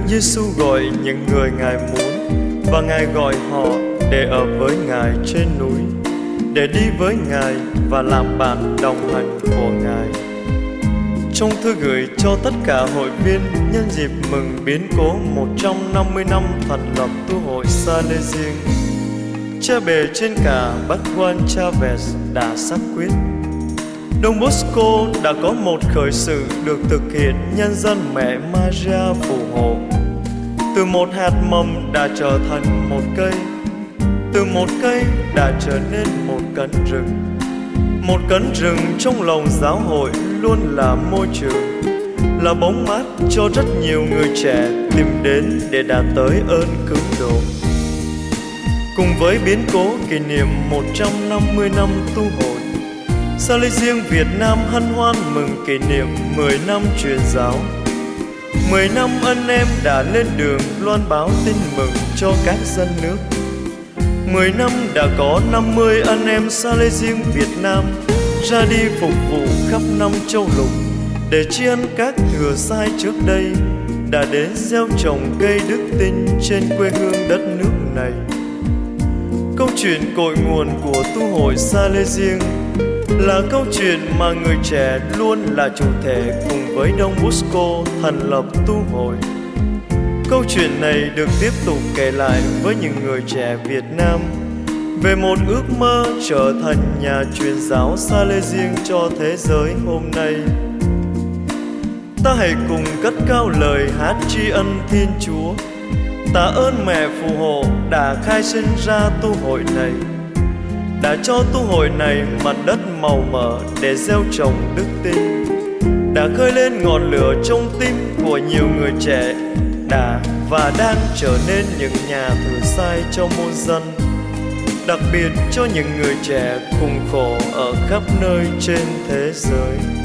Giêsu gọi những người Ngài muốn, và Ngài gọi họ để ở với Ngài trên núi, để đi với Ngài và làm bạn đồng hành của Ngài. Trong thư gửi cho tất cả hội viên nhân dịp mừng biến cố 150 năm thành lập tu hội Salesian, cha bề trên cả bác Juan Chavez đã xác quyết: Don Bosco đã có một khởi sự được thực hiện nhân dân mẹ Maria phù hộ. Từ một hạt mầm đã trở thành một cây, từ một cây đã trở nên một cánh rừng. Một cánh rừng trong lòng giáo hội luôn là môi trường, là bóng mát cho rất nhiều người trẻ tìm đến để đạt tới ơn cứu độ. Cùng với biến cố kỷ niệm 150 năm tu hội, Salesian Việt Nam hân hoan mừng kỷ niệm 10 năm truyền giáo. 10 năm anh em đã lên đường loan báo tin mừng cho các dân nước. 10 năm đã có 50 anh em Salesian Việt Nam ra đi phục vụ khắp năm châu lục để tri ân các thừa sai trước đây đã đến gieo trồng cây đức tin trên quê hương đất nước này. Câu chuyện cội nguồn của tu hội Salesian là câu chuyện mà người trẻ luôn là chủ thể cùng với Don Bosco thành lập tu hội. Câu chuyện này được tiếp tục kể lại với những người trẻ Việt Nam về một ước mơ trở thành nhà truyền giáo Salesian cho thế giới hôm nay. Ta hãy cùng cất cao lời hát tri ân Thiên Chúa, tạ ơn mẹ phù hộ đã khai sinh ra tu hội này, đã cho tu hội này mặt đất màu mỡ để gieo trồng đức tin, đã khơi lên ngọn lửa trong tim của nhiều người trẻ đã và đang trở nên những nhà thừa sai cho muôn dân, đặc biệt cho những người trẻ cùng khổ ở khắp nơi trên thế giới.